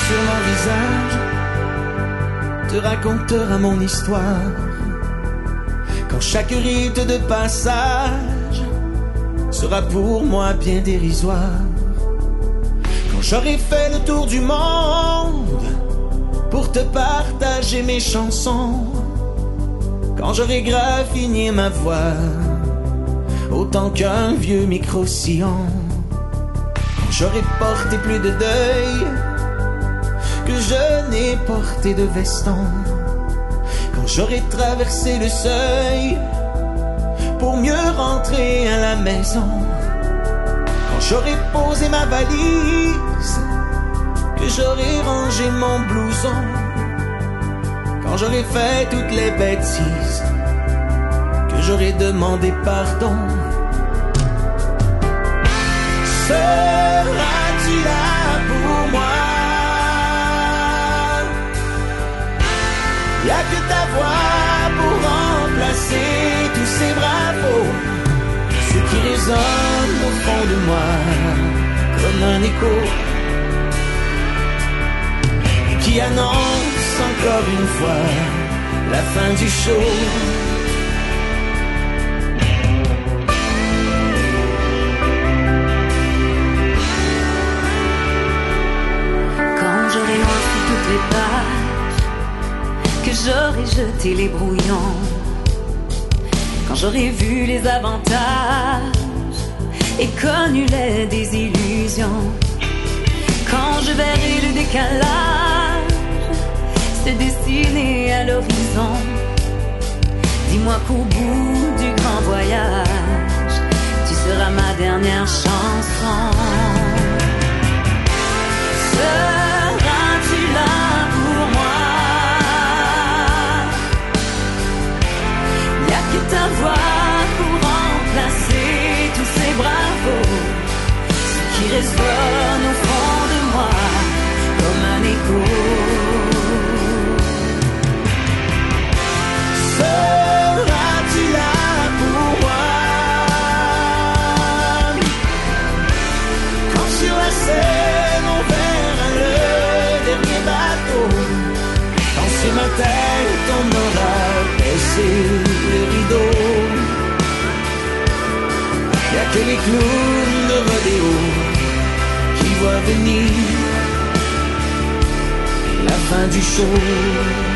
sur mon visage te racontera mon histoire. Quand chaque rite de passage sera pour moi bien dérisoire. Quand j'aurai fait le tour du monde pour te partager mes chansons. Quand j'aurai graffiné ma voix autant qu'un vieux micro-sillon. Quand j'aurai porté plus de deuil que je n'ai porté de veston. Quand j'aurai traversé le seuil pour mieux rentrer à la maison. Quand j'aurai posé ma valise, que j'aurai rangé mon blouson. Quand j'aurai fait toutes les bêtises, que j'aurai demandé pardon. Seras-tu là pour moi? Y'a que ta voix pour remplacer tous ces bravos, ce qui résonne au fond de moi comme un écho et qui annonce encore une fois la fin du show. Quand j'aurai lancé toutes les pages, que j'aurai jeté les brouillons, quand j'aurai vu les avantages et connu les désillusions, quand je verrai le décalage se dessiner à l'horizon, dis-moi qu'au bout du grand voyage, tu seras ma dernière chanson. Seras-tu là pour moi? Y'a que ta voix pour remplacer tous ces bravos, ce qui résonne au fond de moi comme un écho. Seras-tu là pour moi? Quand sur la scène on verra le dernier bateau, quand ce matin on aura baissé le rideau, y'a que les clowns de rodéo qui voient venir la fin du show.